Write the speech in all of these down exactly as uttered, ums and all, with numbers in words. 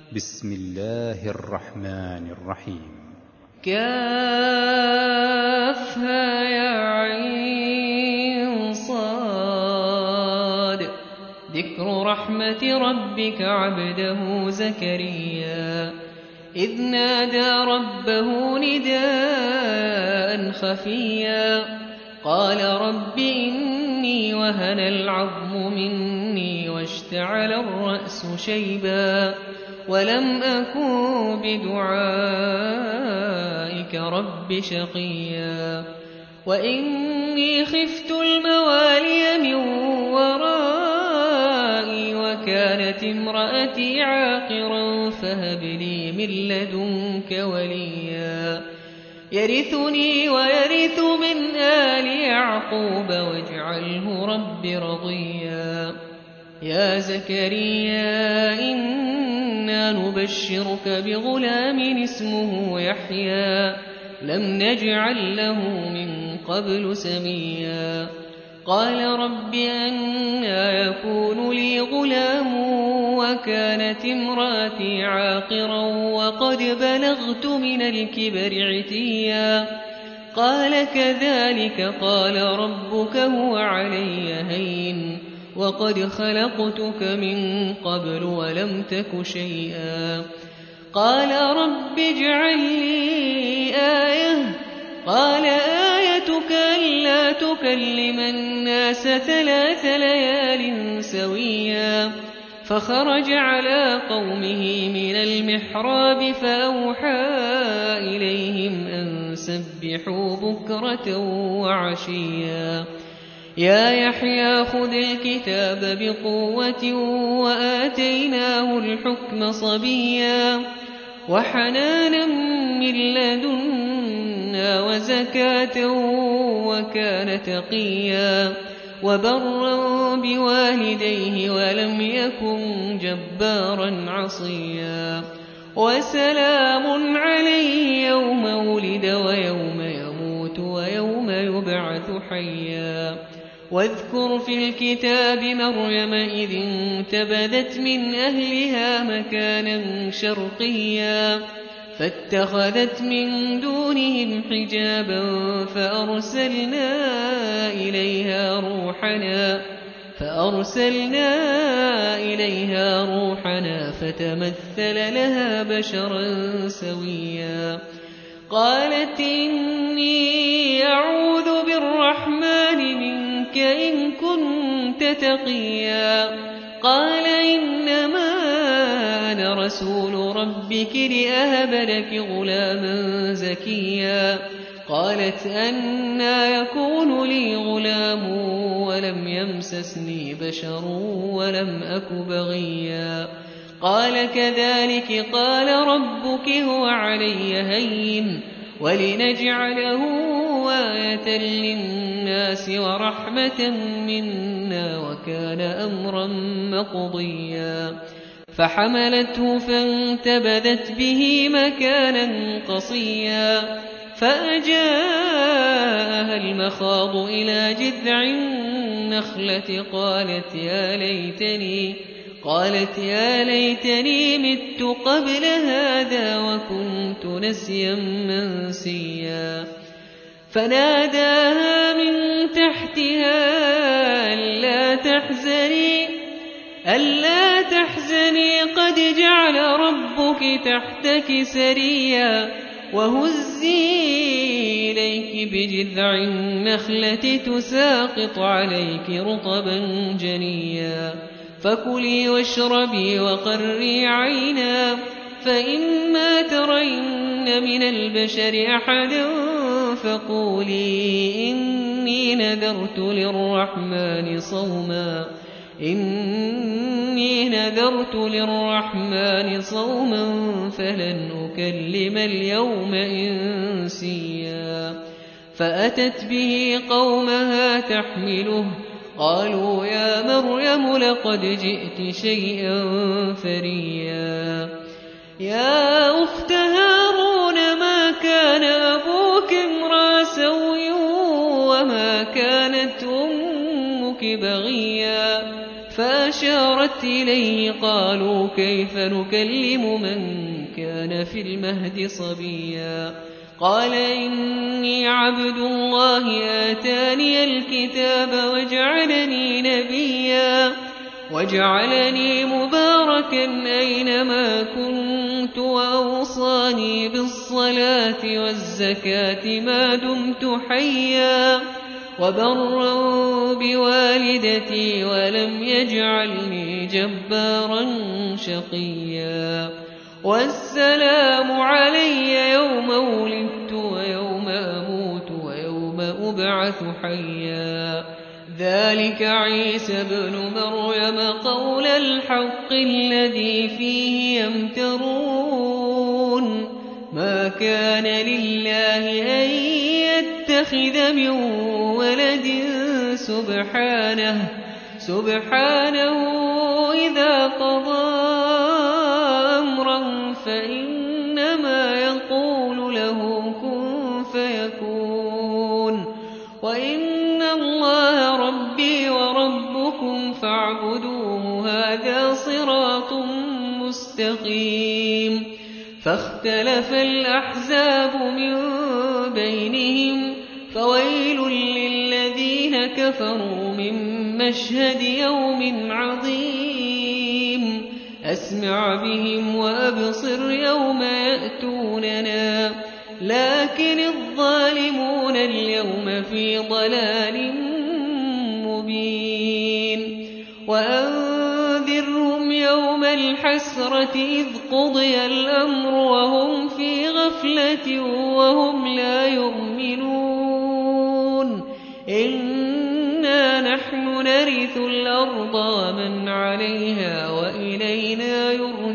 بسم الله الرحمن الرحيم. كافها يا عين صاد. ذكر رحمة ربك عبده زكريا إذ نادى ربه نداء خفيا قال رب إني وهن العظم مني واشتعل الرأس شيبا ولم أكن بدعائك رب شقيا وإني خفت الموالي من ورائي وكانت امرأتي عاقرا فهب لي من لدنك وليا يرثني ويرث من آل يعقوب واجعله رب رضيا يا زكريا إنا نبشرك بغلام اسمه يحيى لم نجعل له من قبل سميا قال رب أنى يكون لي غلام وكانت امرأتي عاقرا وقد بلغت من الكبر عتيا قال كذلك قال ربك هو علي هين وقد خلقتك من قبل ولم تك شيئا قال رب اجعل لي آية قال آيتك ألا تكلم الناس ثلاث ليال سويا فخرج على قومه من المحراب فأوحى إليهم أن سبحوا بكرة وعشيا يا يحيى خذ الكتاب بقوة وآتيناه الحكم صبيا وحنانا من لدنا وزكاة وكان تقيا وبرا بوالديه ولم يكن جبارا عصيا وسلام عليه يوم ولد ويوم يموت ويوم يبعث حيا واذكر في الكتاب مريم إذ انتبذت من أهلها مكانا شرقيا فاتخذت من دونهم حجابا فأرسلنا إليها روحنا فأرسلنا إليها روحنا فتمثل لها بشرا سويا قالت إني أعوذ بالرحمن منك إن كنت تقيا قال إنما أنا رسول ربك لأهب لك غلاما زكيا قالت أنى يكون لي غلام ولم يمسسني بشر ولم أك بغيا قال كذلك قال ربك هو علي هين ولنجعله آية للناس ورحمة منا وكان أمرا مقضيا فحملته فانتبذت به مكانا قصيا فأجاءها المخاض إلى جذع النخلة قالت يا ليتني قالت يا ليتني مت قبل هذا وكنت نسيا منسيا فناداها من تحتها ألا تحزني ألا تحزني قد جعل ربك تحتك سريا وهزي إليك بجذع النخلة تساقط عليك رطبا جنيا فكلي واشربي وقري عينا فإما ترين من البشر أحدا فقولي إني نذرت للرحمن صوما إني نذرت للرحمن صوما فلن أكلم اليوم إنسيا فأتت به قومها تحمله قالوا يا مريم لقد جئت شيئا فريا يا أخت هارون ما كان أبوك امرأ سوء وما كانت أمك بغيا أشارت إليه قالوا كيف نكلم من كان في المهد صبيا قال إني عبد الله آتاني الكتاب وجعلني نبيا وجعلني مباركا أينما كنت وأوصاني بالصلاة والزكاة ما دمت حيا وبرا بوالدتي ولم يجعلني جبارا شقيا والسلام علي يوم ولدت ويوم أموت ويوم أبعث حيا ذلك عيسى ابن مريم قول الحق الذي فيه يمترون ما كان لله أن يتخذ من ولد سبحانه سبحانه إذا قضى أمرا فإنما يقول له كن فيكون وإن الله ربي وربكم فاعبدوه هذا صراط مستقيم فاختلف الأحزاب من بينهم فويل للذين كفروا من مشهد يوم عظيم أسمع بهم وأبصر يوم يأتوننا لكن الظالمون اليوم في ضلال مبين وأنذرهم يوم الحسرة إذ قضي الأمر وهم في غفلة وهم لا يؤمنون إنا نحن نرث الأرض ومن عليها وإلينا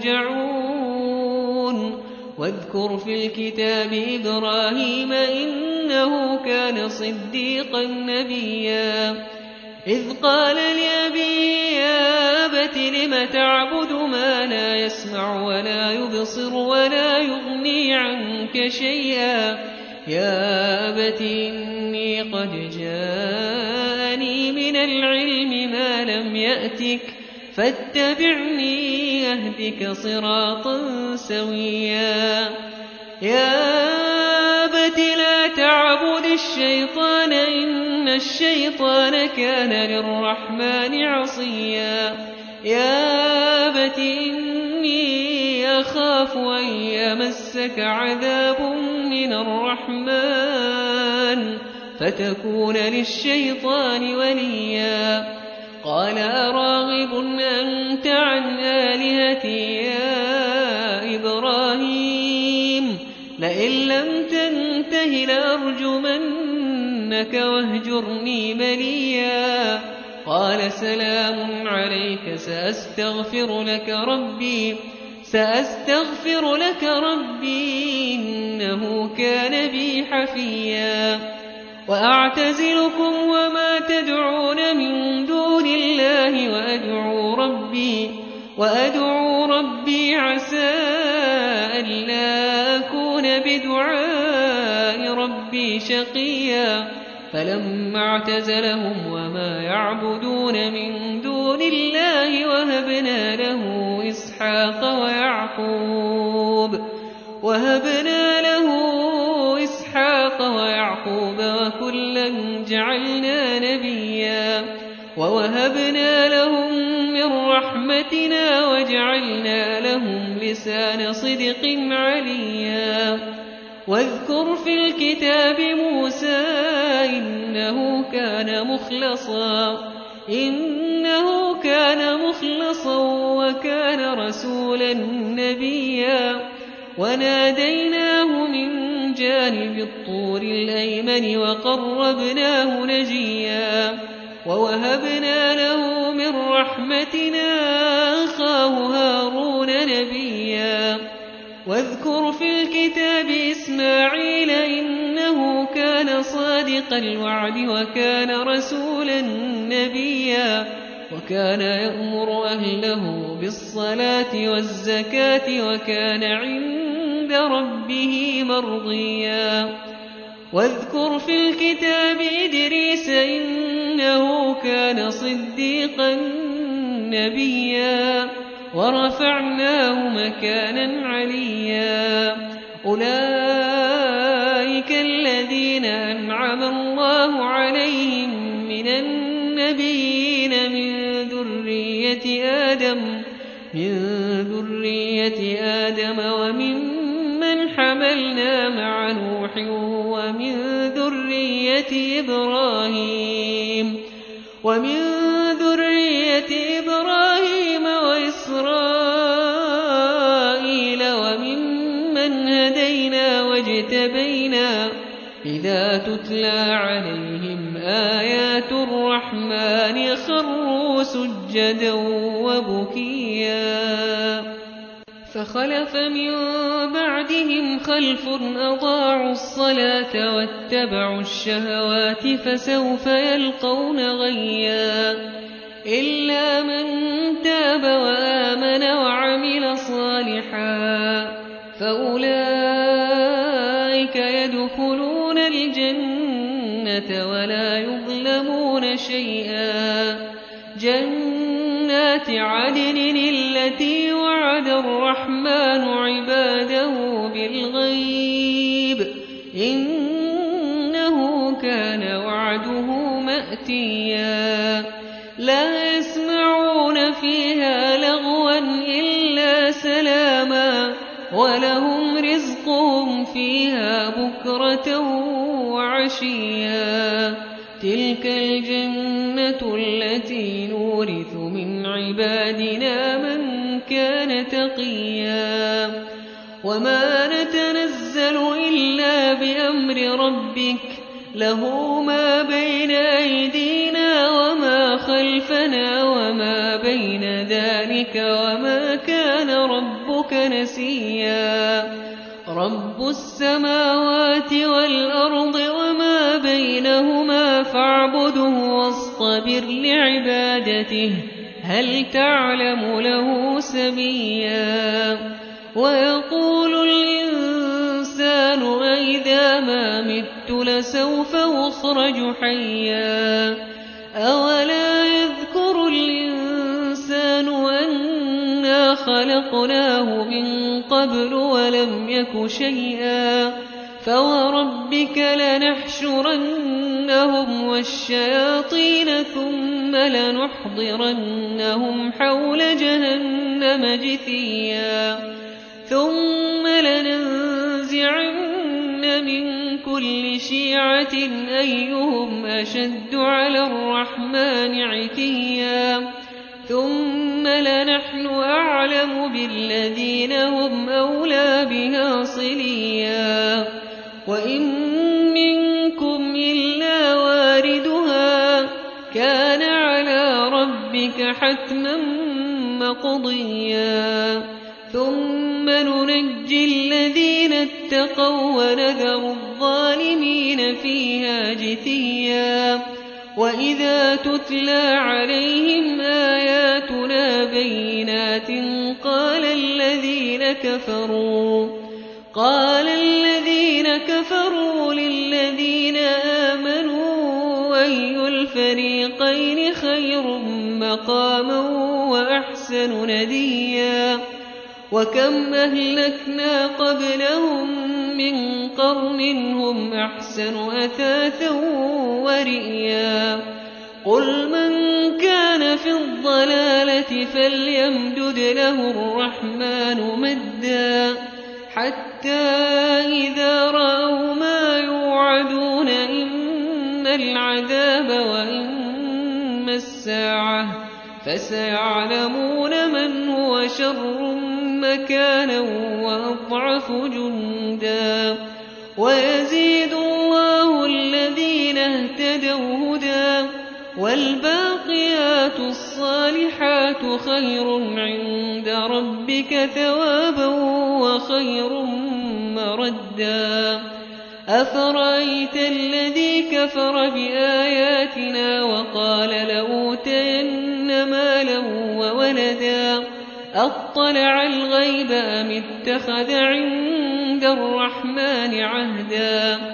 يرجعون واذكر في الكتاب إبراهيم إنه كان صديقا نبيا إذ قال لأبيه يا أبت لم تعبد ما لا يسمع ولا يبصر ولا يغني عنك شيئا يا أبت إني قد جاءني من العلم ما لم يأتك فاتبعني أهدك صراطا سويا يا أبت لا تعبد الشيطان إن الشيطان كان للرحمن عصيا يا أبت إني أخاف أن يمسك عذاب من الرحمن فتكون للشيطان وليا قال أراغب أنت عن آلهتي يا إبراهيم لئن لم تنته لأرجمنك واهجرني مليا قال سلام عليك سأستغفر لك ربي سأستغفر لك ربي إنه كان بي حفيا وأعتزلكم وما تدعون من دون الله وأدعو ربي وأدعو ربي عسى ألا أكون بدعاء ربي شقيا فلما اعتزلهم وما يعبدون من دون الله وهبنا له إسحاق ويعقوب وهبنا له إسحاق ويعقوب وكلا جعلنا نبيا ووهبنا لهم من رحمتنا وجعلنا لهم لسان صدق عليا واذكر في الكتاب موسى إنه كان مخلصا إنه كان مخلصا وكان رسولا نبيا وناديناه من جانب الطور الأيمن وقربناه نجيا ووهبنا له من رحمتنا أخاه هارون نبيا واذكر في الكتاب إسماعيل إنه كان صادق الوعد وكان رسولا نبيا وكان يأمر أهله بالصلاة والزكاة وكان عند ربه مرضيا واذكر في الكتاب إدريس إنه كان صديقا نبيا ورفعناه مكانا عليا أولئك الذين أنعم الله عليهم من النبيين من ذرية آدم من ذرية آدم وممن حملنا مع نوح ومن ذرية إبراهيم ومن ذرية إبراهيم وإسرائيل وممن هدينا واجتبينا إذا تتلى عليهم آيات الرحمن خروا سجدا وبكيا فخلف من بعدهم خلف أضاعوا الصلاة واتبعوا الشهوات فسوف يلقون غيا إلا من تاب وآمن وعمل صالحا فأولئك يدخلون الجنة ولا يظلمون شيئا جنات عدن التي وعد الرحمن عباده بالغيب إنه كان وعده مأتيا لا يسمعون فيها لغوا إلا سلاما ولهم رزقهم فيها بكرة وعشيا تلك الجنة التي نورث من عبادنا من كان تقيا وما نتنزل إلا بأمر ربك له ما بين أيدينا وما خلفنا وما بين ذلك وما كان ربك نسيا رب السماوات والأرض وما بينهما فاعبده واصطبر لعبادته هل تعلم له سميا ويقول الإنسان أإذا ما مت لسوف أخرج حيا أولا يذكر الإنسان أنا خلقناه من قبل ولم يك شيئا فوربك لنحشرنهم والشياطين ثم لنحضرنهم حول جهنم جثيا ثم لننزعن من كل شيعة أيهم أشد على الرحمن عتيا ثم لنحن أعلم بالذين هم أولى بها صليا وإن منكم إلا واردها كان على ربك حتما مقضيا ثم ننجي الذين اتقوا ونذر الظالمين فيها جثيا وإذا تتلى عليهم آياتنا بينات قال الذين كفروا قال الذين كفروا للذين آمنوا أي الفريقين خير مقاما وأحسن نديا وكم أهلكنا قبلهم من قرن هم أحسن أثاثا ورئيا قل من كان في الضلالة فليمدد له الرحمن مدا حتى إذا رأوا ما يوعدون إما العذاب وإما الساعة فسيعلمون من هو شر مكانا وأضعف جندا ويزيد الله الذين اهتدوا هدى والباقيات الصالحات خير عند ربك ثوابا وخير مردا أفرأيت الذي كفر بآياتنا وقال لأوتين مالا وولدا أطلع الغيب أم اتخذ عند الرحمن عهدا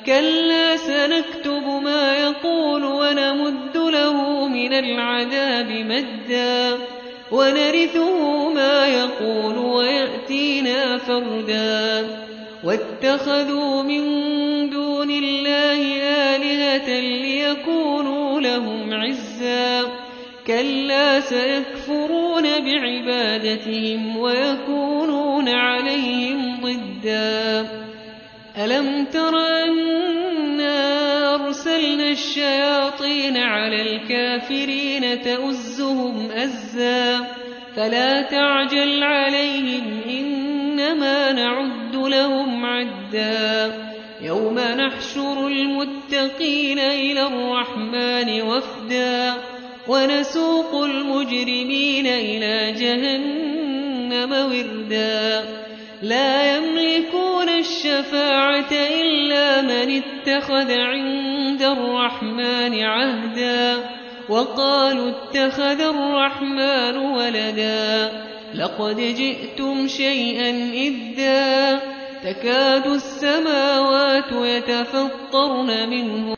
كلا سنكتب ما يقول ونمد له من العذاب مدا ونرثه ما يقول ويأتينا فردا واتخذوا من دون الله آلهة ليكونوا لهم عزا كلا سيكفرون بعبادتهم ويكونون عليهم ضدا ألم تر أنا أرسلنا الشياطين على الكافرين تؤزهم أزا فلا تعجل عليهم إنما نعد لهم عدا يوم نحشر المتقين إلى الرحمن وفدا ونسوق المجرمين إلى جهنم وردا لا يملكون الشفاعة إلا من اتخذ عند الرحمن عهدا وقالوا اتخذ الرحمن ولدا لقد جئتم شيئا إدا تكاد السماوات يتفطرن منه